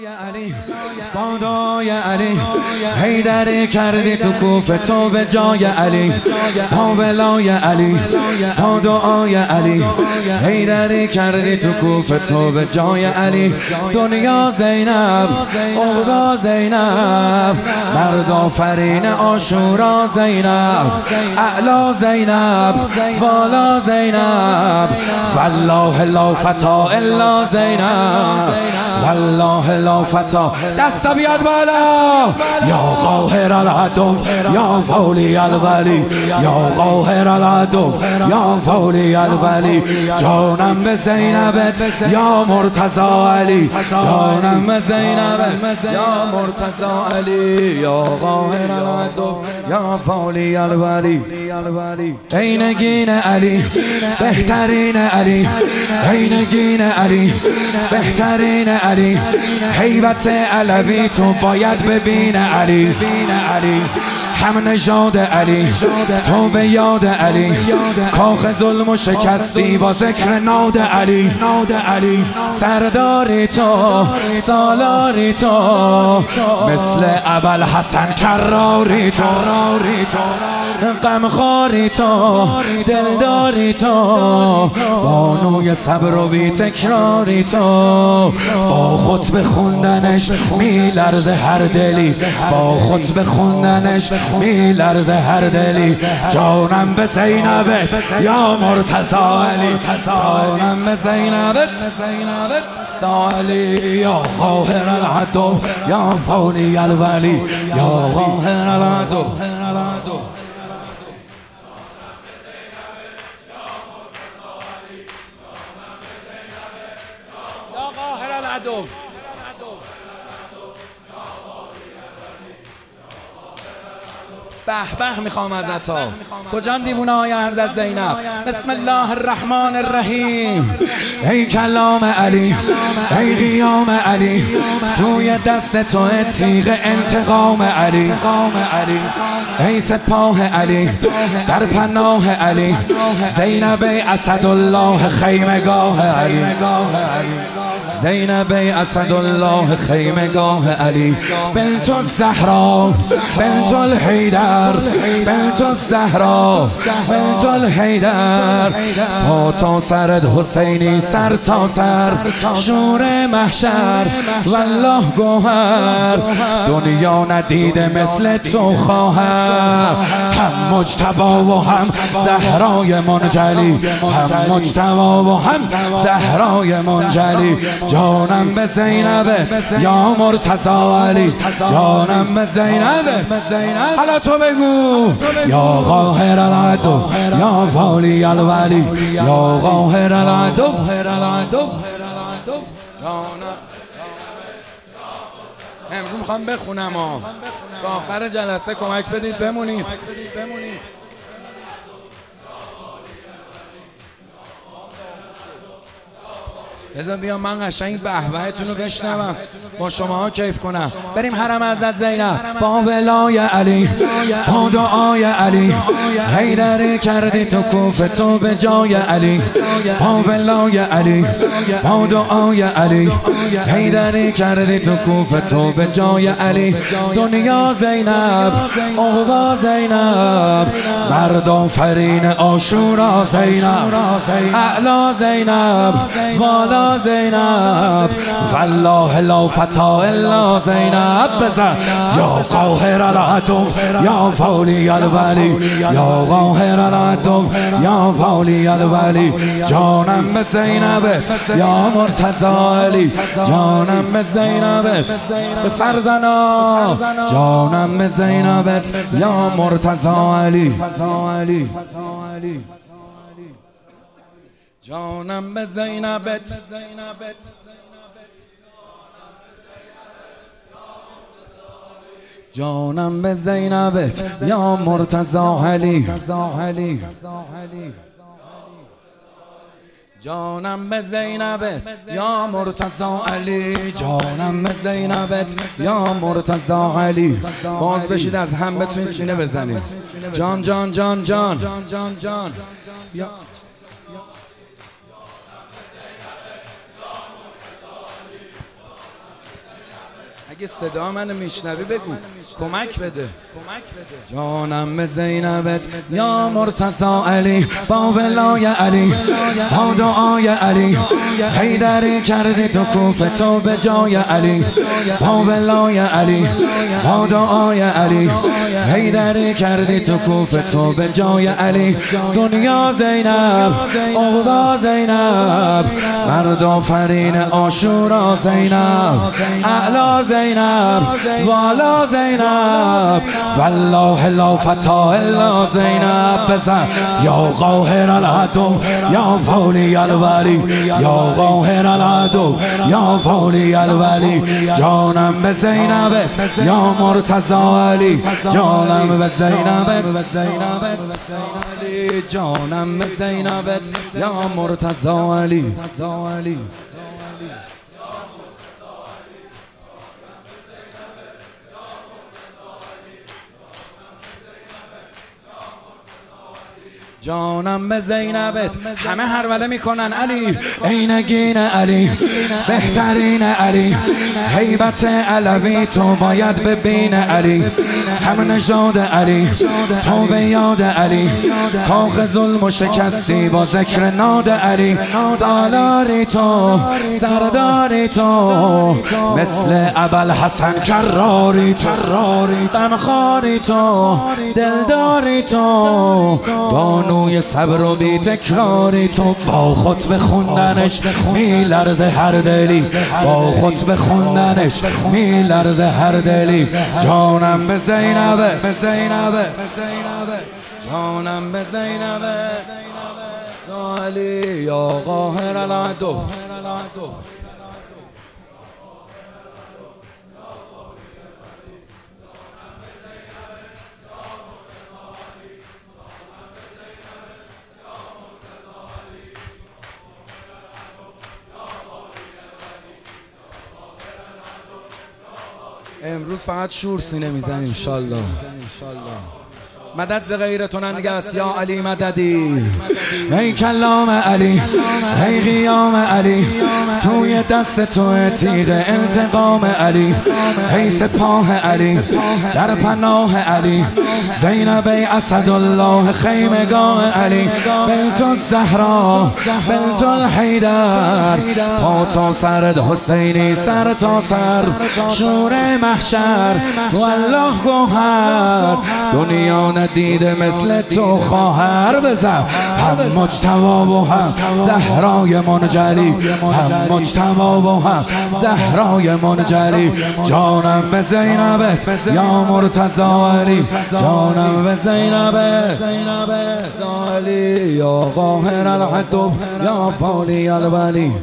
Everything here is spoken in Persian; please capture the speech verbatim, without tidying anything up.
علی بادای علی حیدری کردی تو کوفه تو به جای علی پاولای علی بادای علی حیدری کردی تو کوفه تو به جای علی دنیا زینب عقبا زینب مرد آفرین عاشورا زینب اعلا زینب والا زینب والله لا فتا الا زینب والله لا فتا دست بیاد بالا یا قاهر العدو یا فولی الولی یا قاهر العدو یا فولی الولی جانم به زینبت یا مرتضی علی جانم به زینبت یا مرتضی علی یا قاهر العدو یا فولی الولی عینگین علی بهترین علی عینگین علی بهترین علی هیبت علوی تو باید ببین علی هم نژاد علی تو به یاد علی کاخ ظلم و شکستی با ذکر ناد علی سرداری تو سالاری تو مثل ابوالحسن کراری تو غمخواری تو دلداری تو بانوی صبر و بی تکراری تو با خطبه خوندنش میلرزه هر دلی با خطبه خوندنش میلرزه هر دلی جانم به زینبت یا مرتضی علی جانم به زینبت علی یا قاهر العدو یا فولی الولی یا قاهر العدو به به میخوام ازت ها کجان دیوونه های حضرت زینب بسم الله الرحمن الرحیم ای کلام علی ای قیام علی توی دست تو تیغ انتقام علی ای سپاه علی در پناه علی زینب اسدالله خیمگاه علی زینب اسدالله خیمگاه علی بنت الزهرا بنت الحیدر بنت الزهرا بنت الحیدر پا تا سرت حسینی سر تا سر شور محشر والله گوهر دنیا ندیده مثل تو خواهر هم مجتبا و هم زهرای منجلی هم مجتبا و هم زهرای منجلی جانم به زینبت یا مرتضی علی جانم به زینبت حالا تو بگو یا قاهر العدو یا فولی الولی یا قاهر العدو جانم امروز میخوام بخونم ها تا آخر جلسه کمک بدید بمونید بذار بیام من قشنگ بهبهتون رو بشنوم با شماها کیف کنم بریم حرم حضرت زینب با ولای علی با دعای علی حیدری کردی تو کوفه تو به جای علی با ولای علی با دعای علی حیدری کردی تو کوفه تو به جای علی دنیا زینب عقبا زینب مرد آفرین عاشورا زینب اعلا زینب والا زینب والله لا فتا الا زینب بزن یا قاهر العدو یا فولی الولی یا قاهر العدو یا فولی الولی جانم به زینبت یا مرتضی علی جانم به زینبت به سرزنا جانم به زینبت یا مرتضی علی جانم به زینبت جانم به زینبت یا مرتضی علی جانم به زینبت یا مرتضی علی جانم به زینبت یا مرتضی علی باز بشید از هم بتونید سینه بزنید جان جان جان جان جان جان اگه صدا منو میشنوی بگو کمک بده. جانم به زینبت یا مرتضی علی، با ولای علی، با دعای علی، حیدری کردی تو کوفه تو به جای علی، با ولای علی، با دعای علی، حیدری کردی تو کوفه تو به جای علی. دنیا زینب، عقبا زینب، مرد آفرین عاشورا زینب، اعلا زینب، والا زینب، والله لا فتا الا زینب. بزن یا قاهر العدو یا فولی الولی، یا قاهر العدو یا فولی الولی. جانم به زینبت یا مرتضی علی، جانم به زینبت، جانم به زینبت یا مرتضی علی. جانم به زینبت، همه هروله میکنن علی، عینگین علی، بهترین علی، هیبت علوی تو باید ببین علی، هم نژاد علی، تو به یاد علی، کاخ ظلم و شکستی با ذکر ناد علی. سالاری تو، سرداری تو، مثل ابوالحسن کراری تو، غمخواری تو، دلداری تو، بانوی صبر و بی تکراری تو. با خطبه خوندنش می لرزه هر دلی، با خطبه خوندنش می لرزه هر دلی. جانم به زینبه، به زینبه، جانم به زینبه علی، یا قاهر العدو. امروز فقط شور سینه میزنیم انشالله. مدد ز غیرتون انگس یا علی مددی. ای کلام علی، ای قیام علی، توی دست تو تیغ انتقام علی، ای سپاه علی، در پناه علی، زینب ای اسدالله خیمگاه علی. بنت الزهرا، بنت الحیدر، پا تا سر حسینی، سر تا سر شور محشر، والله گوهر دنیا دیده مثل تو خواهر. بزن هم مجتبی و هم زهرای منجلی، هم مجتبی و هم زهرای منجلی. جانم به زینبت یا مرتضی علی، جانم به زینبت علی، یا قاهر العدو یا فولی الولی.